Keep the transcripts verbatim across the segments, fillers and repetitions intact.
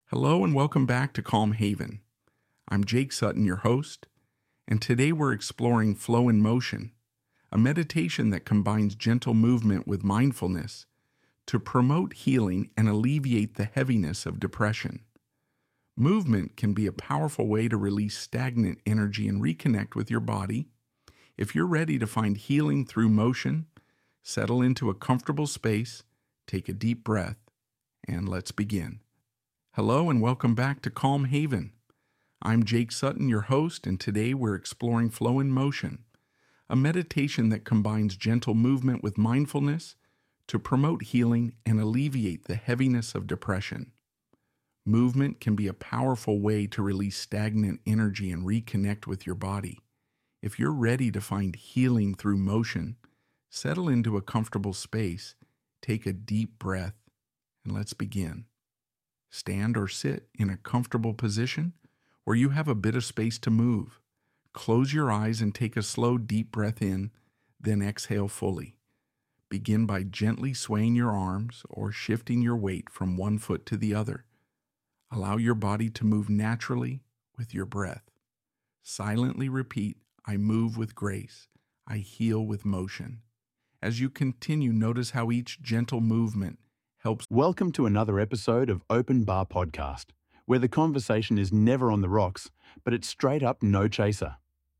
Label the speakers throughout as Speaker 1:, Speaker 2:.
Speaker 1: Hello and welcome back to Calm Haven. I'm Jake Sutton, your host, and today we're exploring flow in motion, a meditation that combines gentle movement with mindfulness to promote healing and alleviate the heaviness of depression. Movement can be a powerful way to release stagnant energy and reconnect with your body. If you're ready to find healing through motion, settle into a comfortable space, take a deep breath, and let's begin. Hello and welcome back to Calm Haven. I'm Jake Sutton, your host, and today we're exploring flow in motion, a meditation that combines gentle movement with mindfulness to promote healing and alleviate the heaviness of depression. Movement can be a powerful way to release stagnant energy and reconnect with your body. If you're ready to find healing through motion, settle into a comfortable space, take a deep breath, and let's begin. Stand or sit in a comfortable position where you have a bit of space to move. Close your eyes and take a slow, deep breath in, then exhale fully. Begin by gently swaying your arms or shifting your weight from one foot to the other. Allow your body to move naturally with your breath. Silently repeat, I move with grace. I heal with motion. As you continue, notice how each gentle movement helps.
Speaker 2: Welcome to another episode of Open Bar Podcast, where the conversation is never on the rocks, but it's straight up no chaser.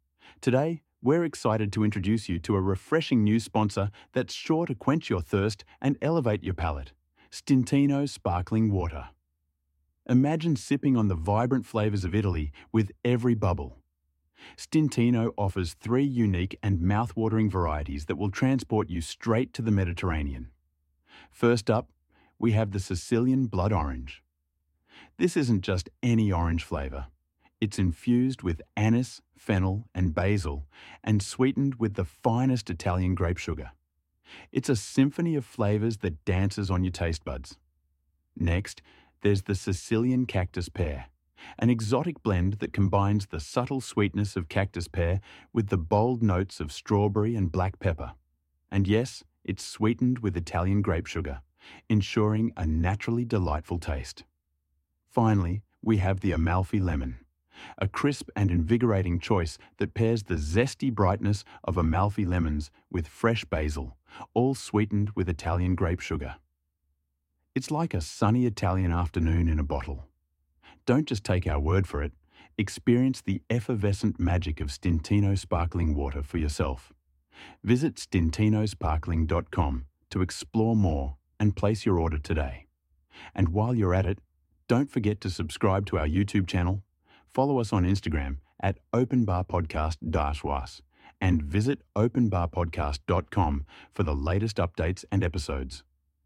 Speaker 2: Today, we're excited to introduce you to a refreshing new sponsor that's sure to quench your thirst and elevate your palate, Stintino Sparkling Water. Imagine sipping on the vibrant flavors of Italy with every bubble. Stintino offers three unique and mouth-watering varieties that will transport you straight to the Mediterranean. First up, we have the Sicilian Blood Orange. This isn't just any orange flavor. It's infused with anise, fennel, and basil, and sweetened with the finest Italian grape sugar. It's a symphony of flavors that dances on your taste buds. Next, there's the Sicilian Cactus Pear, an exotic blend that combines the subtle sweetness of cactus pear with the bold notes of strawberry and black pepper. And yes, it's sweetened with Italian grape sugar, ensuring a naturally delightful taste. Finally, we have the Amalfi Lemon, a crisp and invigorating choice that pairs the zesty brightness of Amalfi lemons with fresh basil, all sweetened with Italian grape sugar. It's like a sunny Italian afternoon in a bottle. Don't just take our word for it, experience the effervescent magic of Stintino Sparkling Water for yourself. Visit stintino sparkling dot com to explore more and place your order today. And while you're at it, don't forget to subscribe to our YouTube channel, follow us on Instagram at openbarpodcast-was, and visit open bar podcast dot com for the latest updates and episodes.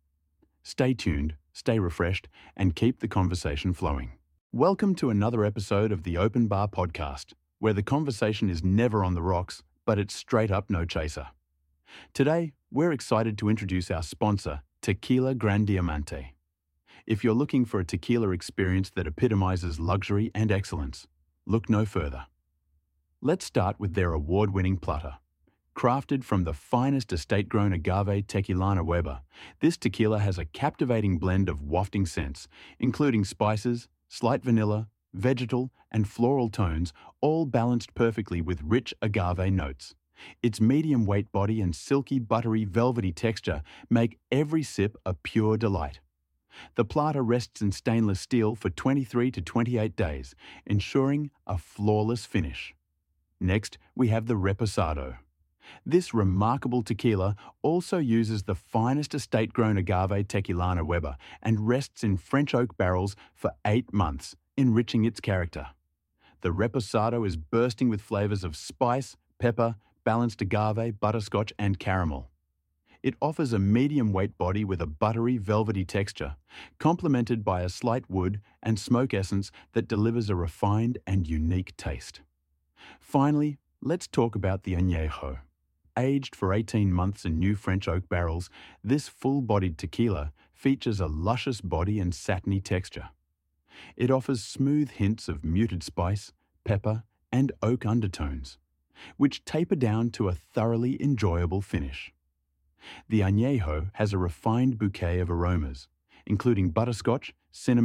Speaker 2: Stay tuned, stay refreshed, and keep the conversation flowing. Welcome to another episode of the Open Bar Podcast, where the conversation is never on the rocks, but it's straight up no chaser. Today, we're excited to introduce our sponsor, Tequila Gran Diamante. If you're looking for a tequila experience that epitomizes luxury and excellence, look no further. Let's start with their award-winning platter. Crafted from the finest estate-grown agave Tequilana Weber, this tequila has a captivating blend of wafting scents, including spices, slight vanilla, vegetal, and floral tones, all balanced perfectly with rich agave notes. Its medium weight body and silky, buttery, velvety texture make every sip a pure delight. The platter rests in stainless steel for twenty-three to twenty-eight days, ensuring a flawless finish. Next, we have the Reposado. This remarkable tequila also uses the finest estate-grown agave Tequilana Weber and rests in French oak barrels for eight months, enriching its character. The Reposado is bursting with flavors of spice, pepper, balanced agave, butterscotch, and caramel. It offers a medium weight body with a buttery, velvety texture, complemented by a slight wood and smoke essence that delivers a refined and unique taste. Finally, let's talk about the Añejo. Aged for eighteen months in new French oak barrels, this full-bodied tequila features a luscious body and satiny texture. It offers smooth hints of muted spice, pepper, and oak undertones, which taper down to a thoroughly enjoyable finish. The Añejo has a refined bouquet of aromas, including butterscotch, cinnamon,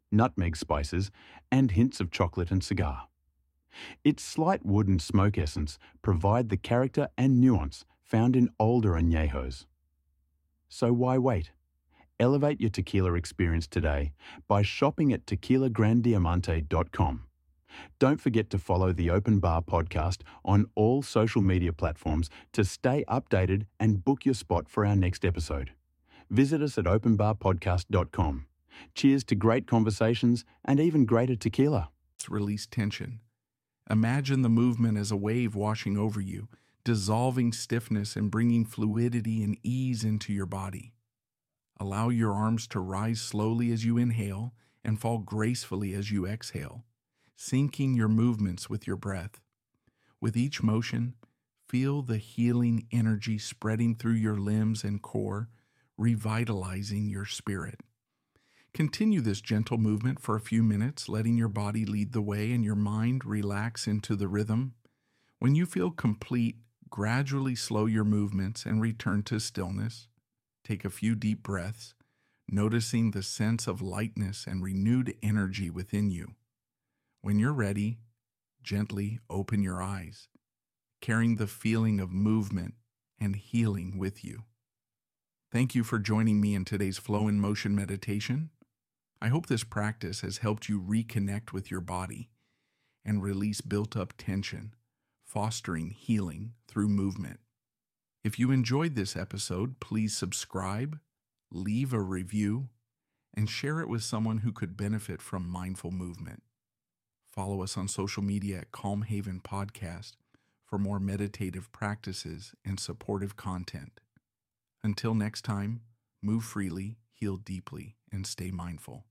Speaker 2: nutmeg spices, and hints of chocolate and cigar. Its slight wood and smoke essence provide the character and nuance found in older añejos. So why wait? Elevate your tequila experience today by shopping at tequila gran diamante dot com. Don't forget to follow the Open Bar podcast on all social media platforms to stay updated and book your spot for our next episode. Visit us at open bar podcast dot com. Cheers to great conversations and even greater tequila.
Speaker 1: Release tension. Imagine the movement as a wave washing over you, dissolving stiffness and bringing fluidity and ease into your body. Allow your arms to rise slowly as you inhale and fall gracefully as you exhale, syncing your movements with your breath. With each motion, feel the healing energy spreading through your limbs and core, revitalizing your spirit. Continue this gentle movement for a few minutes, letting your body lead the way and your mind relax into the rhythm. When you feel complete, gradually slow your movements and return to stillness. Take a few deep breaths, noticing the sense of lightness and renewed energy within you. When you're ready, gently open your eyes, carrying the feeling of movement and healing with you. Thank you for joining me in today's Flow in Motion meditation. I hope this practice has helped you reconnect with your body and release built-up tension, fostering healing through movement. If you enjoyed this episode, please subscribe, leave a review, and share it with someone who could benefit from mindful movement. Follow us on social media at Calm Haven Podcast for more meditative practices and supportive content. Until next time, move freely, heal deeply, and stay mindful.